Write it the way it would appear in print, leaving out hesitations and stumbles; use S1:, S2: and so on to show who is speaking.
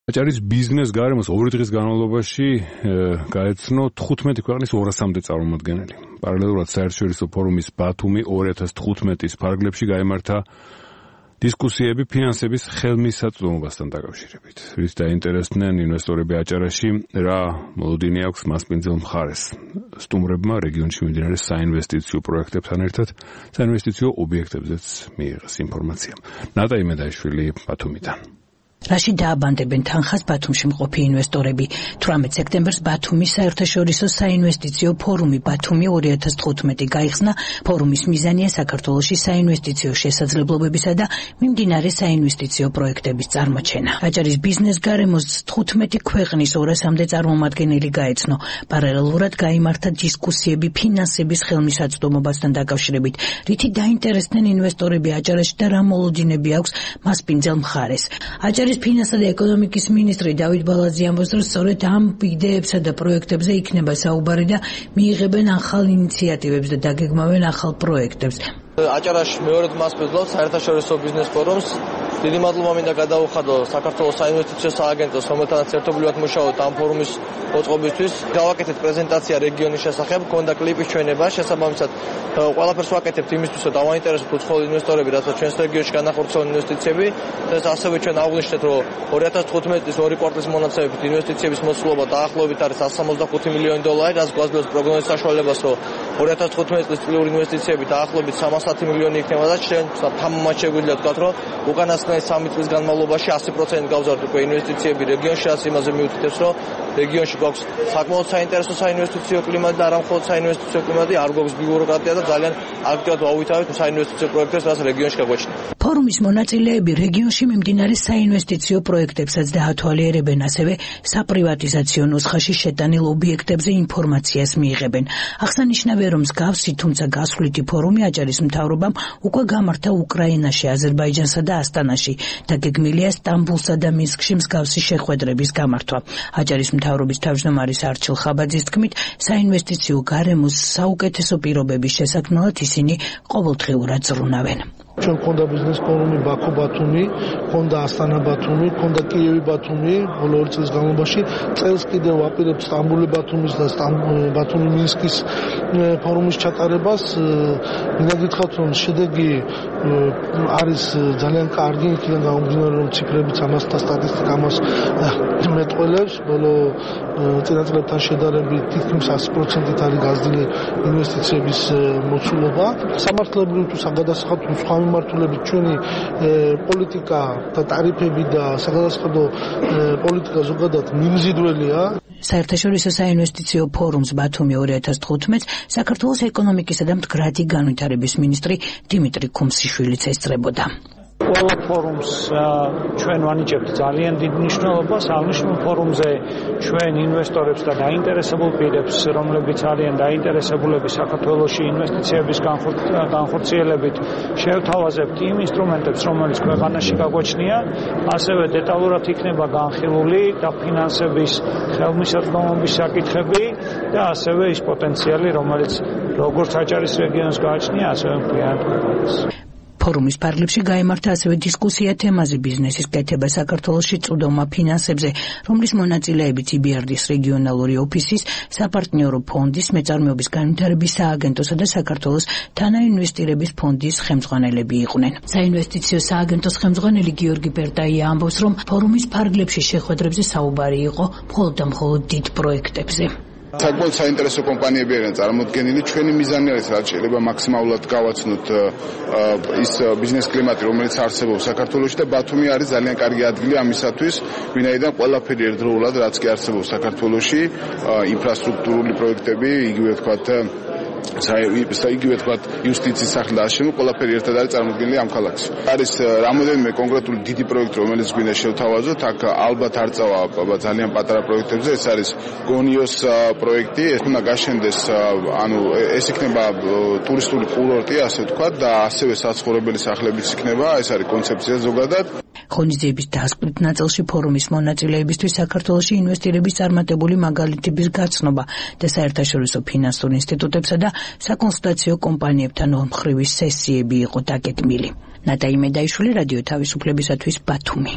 S1: აჭარის ბიზნეს გარემოს 2 დღის განმავლობაში გაეცნო 15 ქვეყნის 200-მდე წარმომადგენელი. პარალელურად საერთაშორისო ფორუმის ბათუმი 2015-ის ფარგლებში გაიმართა დისკუსიები ფინანსების ხელმისაწვდომობასთან დაკავშირებით. რის დაინტერესდნენ ინვესტორები აჭარაში, რა მოლოდინი აქვს მასპინძელ მხარეს სტუმრებმა რეგიონში მიმდინარე საინვესტიციო პროექტებთან ერთად საინვესტიციო ობიექტებზეც მიიღეს ინფორმაცია. ნატა იმედაიშვილი ბათუმიდან.
S2: რაში დააბანდებენ თანხას ბათუმში მყოფი ინვესტორები. 18 სექტემბერს ბათუმის საერთაშორისო საინვესტიციო ფორუმი ბათუმი 2015 გაიხსნა. ფორუმის მიზანია საქართველოში საინვესტიციო შესაძლებლობებისა და მიმდინარე საინვესტიციო პროექტების წარმოჩენა. აჭარის ბიზნეს გარემოს 15 ქვეყნის 200-მდე წარმომადგენელი გაეცნო. პარალელურად გაიმართა დისკუსიები ფინანსების ხელმისაწვდომობასთან დაკავშირებით, რითი დაინტერესდნენ ინვესტორები აჭარაში და რა მოლოდინები აქვს მასპინძელ მხარეს. აჭარის ფინანსთა და ეკონომიკის მინისტრი დავით ბალაძე ამბობს, რომ სწორედ ამ იდეებსა და პროექტებზე იქნება საუბარი და მიიღებენ ახალ ინიციატივებს და დაგეგმავენ ახალ პროექტებს.
S3: აჭარაში მეორედ მასპინძლობს საერთაშორისო ბიზნეს ფორუმს. დიდი მადლობა მინდა გადაუხადო საქართველოს საინვესტიციო სააგენტოს, რომელთანაც ერთობლივად მუშაობთ ამ ფორუმის მოწყობისთვის. გავაკეთეთ პრეზენტაცია რეგიონის შესახებ, ქონდა კლიპის ჩვენება, შესაბამისად ყველაფერს ვაკეთებთ იმისთვის, რომ დავაინტერესოთ უცხოელი ინვესტორები, რათა ჩვენს რეგიონში განახორციელონ ინვესტიციები. ეს ასევე ჩვენ აღვნიშნეთ, რომ 2015 წლის 2 კვარტლის მონაცემებით ინვესტიციების მოსულობა დაახლოებით არის 165 მილიონი დოლარი, რაც გვაძლევს პროგნოზის საშუალებას, რომ 2015 წლის წლიური ინვესტიციები დაახლოებით 310 მილიონი იქნება და ჩვენ თამამად შეგვიძლია ვთქვათ, რომ უკანასკნელი 3 წლის განმავლობაში 100% გავზარდ უკვე ინვესტიციები რეგიონში, რაც იმაზე მიუთითებს, რომ რეგიონში გვაქვს საკმაოდ საინტერესო საინვესტიციო კლიმატი და არა მხოლოდ საინვესტიციო კლიმატი, არ გვაქვს ბიუროკრატია და ძალიან აქტიურად ვაუვითარებთ საინვესტიციო პროექტებს, რაც რეგიონში გაგვაჩნია.
S2: ფორუმის მონაწილეები რეგიონში მიმდინარე საინვესტიციო პროექტებსაც დაათვალიერებენ, ასევე საპრივატიზაციო ნუსხაში შეტანილ ობიექტებზე ინფორმაციას მიიღებენ. აღსანიშნავია, რომ მსგავსი, თუმცა გასვლითი ფორუმი აჭარის მთავრობამ უკვე გამართა უკრაინაში, აზერბაიჯანსა და ასტანაში. დაგეგმილია სტამბულსა და მინსკში მსგავსი შეხვედრების გამართვა. აჭარის მთავრობის თავმჯდომარის არჩილ ხაბაძის თქმით, საინვესტიციო გარემოს საუკეთესო პირობების შესაქმნელად ისინი ყოველდღიურად ზრუნავენ.
S4: ჩვენ ქონდა ბიზნეს ფორუმი ბაქო-ბათუმი, ქონდა ასტანა-ბათუმი, ქონდა კიევი-ბათუმი, ბოლო 2 წლის განმავლობაში. წელს კიდევ ვაპირებთ სტამბული-ბათუმის და ბათუმი-მინსკის ფორუმის ჩატარებას. მინდა გითხრათ, რომ შედეგი არის ძალიან კარგი, იქიდან გამომდინარე, რომ ციფრებიც ამას და სტატისტიკა ამას მეტყველებს. ბოლო წინაწლებთან შედარებით თითქმის 100%-ით არის გაზრდილი ინვესტიციების მოცულობა. სამართლებრივ თუ საგადასახადო სხვა მიმართულებით ჩვენი პოლიტიკა და ტარიფები და საგადასახადო პოლიტიკა ზოგადად მიმზიდველია.
S2: საერთაშორისო საინვესტიციო ფორუმს ბათუმი 2015 საქართველოს ეკონომიკისა და მდგრადი განვითარების მინისტრი დიმიტრი ქუმსიშვილიც ესწრებოდა.
S5: ყველა ფორუმს ჩვენ ვანიჭებთ ძალიან დიდ მნიშვნელობას. აღნიშნულ ფორუმზე ჩვენ ინვესტორებს და დაინტერესებულ პირებს, რომლებიც არიან დაინტერესებულები საქართველოში ინვესტიციების განხორციელებით, შევთავაზებთ იმ ინსტრუმენტებს, რომელიც ქვეყანაში გაგვაჩნია, ასევე დეტალურად იქნება განხილული და ფინანსების ხელმისაწვდომობის საკითხები და ასევე ის პოტენციალი, რომელიც როგორც აჭარის რეგიონს გააჩნია, ასევე მთლიანად ქვეყანას.
S2: ფორუმის ფარგლებში გაიმართა ასევე დისკუსია თემაზე ბიზნესის კეთება საქართველოში წვდომა ფინანსებზე, რომლის მონაწილეებიც EBRD-ის რეგიონალური ოფისის, საპარტნიორო ფონდის, მეწარმეობის განვითარების სააგენტოსა და საქართველოს თანაინვესტირების ფონდის ხელმძღვანელები იყვნენ. საინვესტიციო სააგენტოს ხელმძღვანელი გიორგი ბერტაია ამბობს, რომ ფორუმის ფარგლებში შეხვედრებზე საუბარი იყო მხოლოდ და მხოლოდ დიდ პროექტებზე.
S6: საკმაოდ საინტერესო კომპანიები არიან წარმოდგენილი. ჩვენი მიზანი არის, რაც შეიძლება მაქსიმალურად გავაცნოთ ის ბიზნეს კლიმატი, რომელიც არსებობს საქართველოში და ბათუმი არის ძალიან კარგი ადგილი ამისათვის, ვინაიდან ყველაფერი ერთდროულად, რაც კი არსებობს საქართველოში, ინფრასტრუქტურული პროექტები, იგივე ვთქვათ იუსტიციის სახლი და ამავე ყველაფერი ერთად არის წარმოდგენილი ამ ქალაქში. არის რამოდენიმე კონკრეტული დიდი პროექტი, რომელიც გვინდა შევთავაზოთ. აქ ალბათ არ წავა ძალიან პატარა პროექტებზე. ეს არის გონიოს პროექტი, ეს უნდა გაშენდეს, ეს იქნება ტურისტული კურორტი, ასე ვთქვათ, და ასევე საცხოვრებელი სახლებიც იქნება. ეს არის კონცეფცია ზოგადად.
S2: ღონისძიების დასკვნით ნაწილში ფორუმის მონაწილეებისთვის საქართველოში ინვესტირების წარმატებული მაგალითების გაცნობა და საერთაშორისო ფინანსურ ინსტიტუტებსა და საკონსულტაციო კომპანიებთან ორმხრივი სესიები იყო დაგეგმილი. ნატა იმედაიშვილი, რადიო თავისუფლებისათვის ბათუმი.